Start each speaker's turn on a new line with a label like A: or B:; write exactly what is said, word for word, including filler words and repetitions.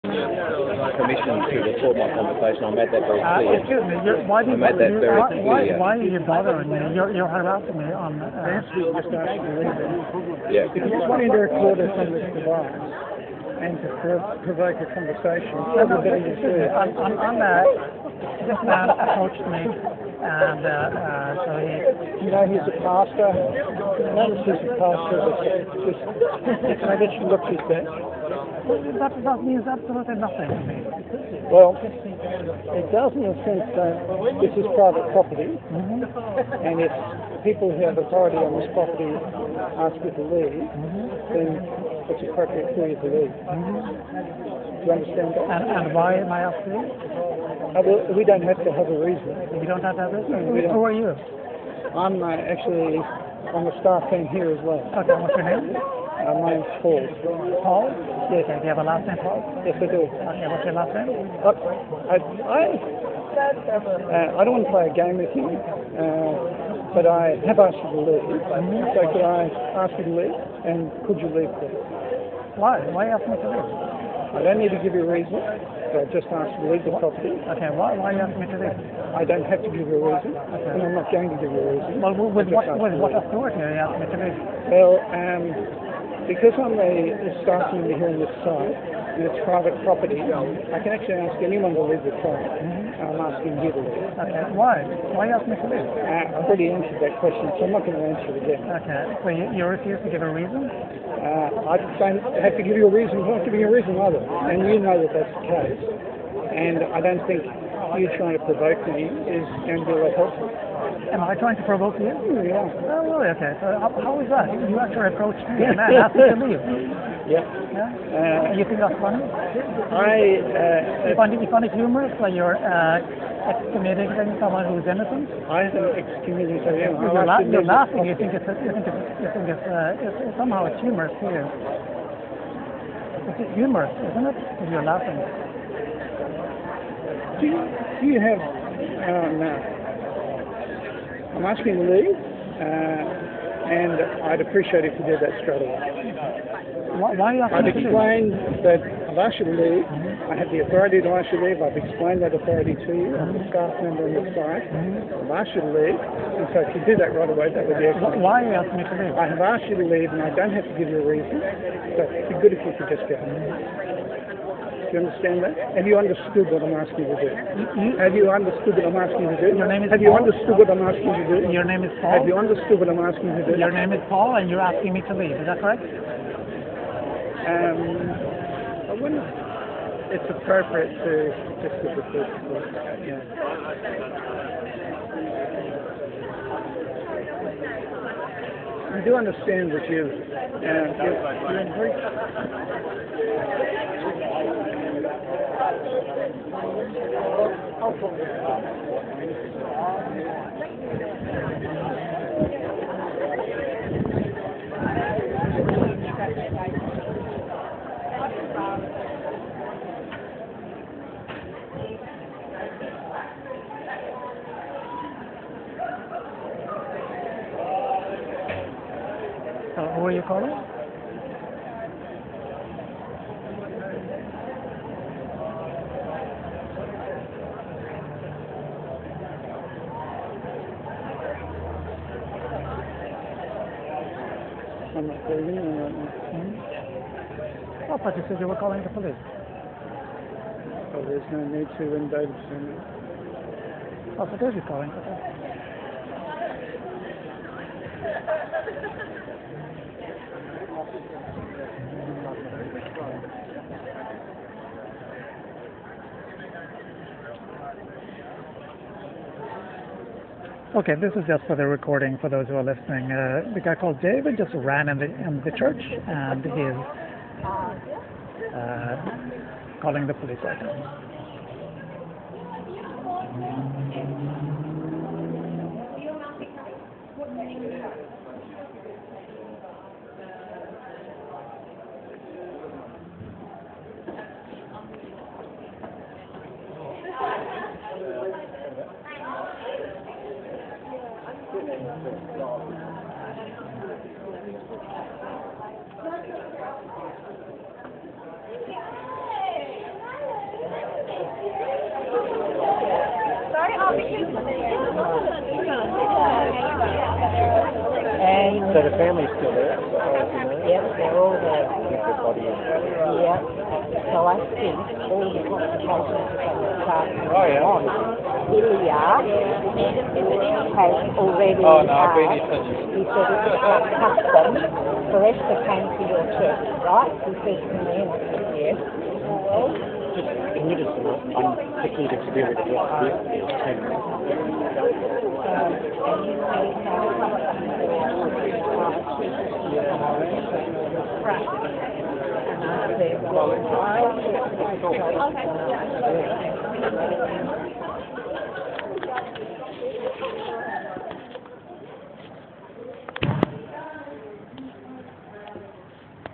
A: permission to record my conversation. I made that very
B: Uh,
A: clear.
B: excuse me, you're, why do
A: I
B: you,
A: made that
B: you,
A: very
B: why, why,
A: clear.
B: why are you bothering me? You're, you're harassing me on... Uh,
C: Basically, just ask you to leave it.
A: Yeah.
C: If you just want to record us on this device and to pro- provoke a conversation,
B: no, no,
C: probably better to
B: excuse
C: do
B: me,
C: it.
B: on, on, on that, this man approached me, and uh, uh, so he...
C: You know, he's a pastor. Notice he's a pastor. Just, just maybe it look his best.
B: That, that means absolutely nothing to me.
C: Well, it does in the sense that this is private property,
B: Mm-hmm.
C: and if people who have authority on this property ask you to leave,
B: Mm-hmm.
C: then it's appropriate for you to leave.
B: Mm-hmm.
C: Do you understand that?
B: And, and why am I asking you?
C: Uh, well, we don't have to have a reason.
B: You don't have to have this?
C: No,
B: Who,
C: we don't.
B: who are you?
C: I'm uh, actually on the staff team here as well.
B: Okay, what's your name?
C: Uh, my name's Paul.
B: Paul?
C: Yes.
B: Okay, do you have a last name, Paul?
C: Yes, I do.
B: Okay, what's your last name?
C: Look, I, I, uh, I don't want to play a game with you, uh, but I have asked you to leave.
B: Mm-hmm.
C: So could I ask you to leave? And could you leave, please?
B: Why? Why ask me to leave?
C: I don't need to give you a reason. So I just asked you to leave the property.
B: Okay, why, why you ask me to leave?
C: I don't have to give you a reason, and I'm not going to give you a reason.
B: Well, with,
C: I
B: with
C: just
B: what,
C: asked
B: with
C: you
B: what
C: to leave.
B: authority are you asking me to leave?
C: Well, um, because I'm a, a staff member here on this site, and it's private property, I can actually ask anyone to leave the site.
B: Mm-hmm.
C: I'm asking you to leave.
B: Okay, why? Why you ask me to leave?
C: Uh, I've already answered that question, so I'm not going to answer it again.
B: Okay, so you, you refuse to give a reason?
C: Uh, I don't have to give you a reason. I'm not giving you a reason either, and you know that that's the case. And I don't think you trying to provoke me is going to be that helpful.
B: Am I trying to provoke you?
C: Yeah.
B: Oh, really? Okay, so how, how is that? You actually approached me and then asked me to leave.
C: Yeah.
B: Yeah?
C: Uh,
B: You think that's funny?
C: I. Uh,
B: You find it, you find it humorous that you're uh, excommunicating someone who's innocent?
C: I haven't excommunicated anyone.
B: You're,
C: I
B: la-
C: asked
B: you're
C: you to leave
B: laughing.
C: the
B: You think it's you think it's you think it's, uh, it's, it's somehow it's humorous to you. It's humorous, isn't it? If you're laughing.
C: Do you, do you have, um, uh, I'm asking you to leave, uh, and I'd appreciate if you did that straight away.
B: Why, why are you
C: I've
B: asking me to leave?
C: explained that I've asked you to leave, I have the authority to ask you to leave, I've explained that authority to you, I'm a staff member on the site, I've asked you to leave, and so if you do that right away, that would be excellent.
B: Why are you asking me to leave?
C: I have asked you to leave, and I don't have to give you a reason, so it'd be good if you could just go. Do you understand that? Have you understood what I'm asking you to do?
B: You,
C: Have you understood what I'm asking you to do?
B: Your name is
C: Have you
B: Paul?
C: understood what I'm asking you to do?
B: your name is
C: Have you
B: Paul.
C: understood what I'm asking you to do?
B: Your name is Paul, and you're asking me to leave. Is that correct?
C: Um, I wouldn't. It's appropriate to just look at this. Yeah. I do understand that you've, uh, you've, you've
B: Uh, who are you calling?
C: I'm not believing you right now.
B: Hmm? I thought you said you were calling the police.
C: Oh, there's no need to when David's doing it.
B: Oh, so David's calling. Okay. Okay, this is just for the recording for those who are listening. Uh, the guy called David just ran in the in the church, and he's uh, calling the police right now.
A: So the family's still there, as far as you know?
D: Yep, they're all there.
A: Everybody is.
D: Yeah. So I think all the complications are going to start
A: Oh, yeah.
D: on. Ilya has already
A: Oh, no, I've
D: asked,
A: been here since.
D: he said it's not custom for Esther came to your church, right? He said to me, and I said, yes.
A: Just, can you just, I'm picking to be able to get this.
D: And I said, well, I